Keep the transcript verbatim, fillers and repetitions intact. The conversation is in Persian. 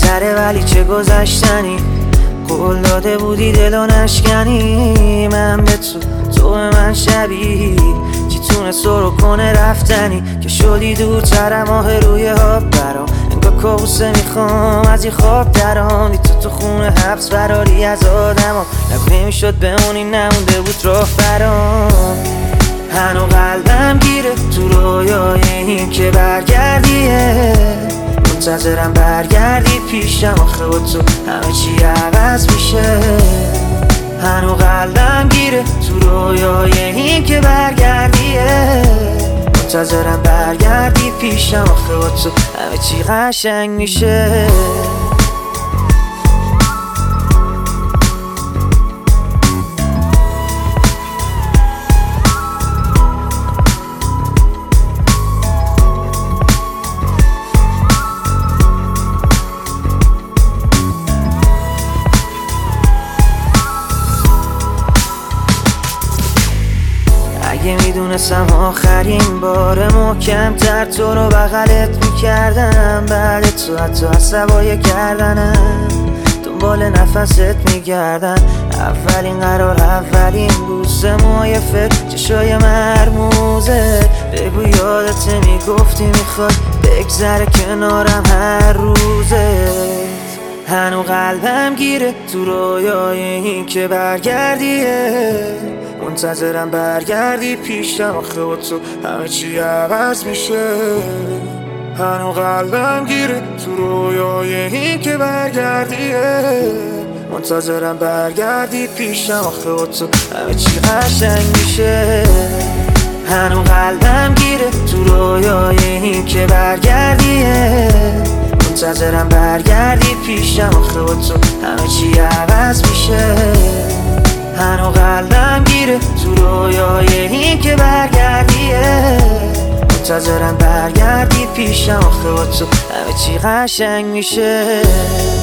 بهتره ولی چه گذشتنی. قول داده بودی دلو نشکنی، من به تو تو به من شبیه. چی تونست رو کنه رفتنی که شدی دورتر ماه روی آب برام. انگار کابوسه میخوام از این خواب درام. تو تو خونه حبس فراری از آدم ها، لب نمیشد بمونی نمونده بود راه برام. هنو قلبم گیره تو رویای این که برگردیه، منتظرم برگردی پیشم. آخه با تو همه چی عوض میشه. هنو قلبم گیره تو رویای این که برگردیه، منتظرم برگردی پیشم. آخه با تو همه چی قشنگ میشه. اگه میدونستم آخرین بار محکم‌تر تو رو بغلت میکردم، بعد تو حتی عصبای کردنم دنبال نفست میگردم. اولین قرار اولین بوسه، موهای فکر چشای مرموزه. بگو یادت میگفتی میخوای بگذره کنارم هر روزه. هنو قلبم گیره تو رویای این که برگردیه، منتظرم برگردی پیشم. آخه با تو همه چی عوض میشه. هنو قلبم گیره تو رویای این که برگردیه، منتظرم برگردی پیشم. آخه با تو همه چی قشنگ میشه. هنو قلبم گیره تو رویای این که برگردیه، منتظرم برگردی پیشم. آخه با تو همه چی عوض میشه. هنو قلبم گیره تو رویای این که برگردیه، منتظرم برگردی پیشم. آخه با تو همه چی قشنگ میشه.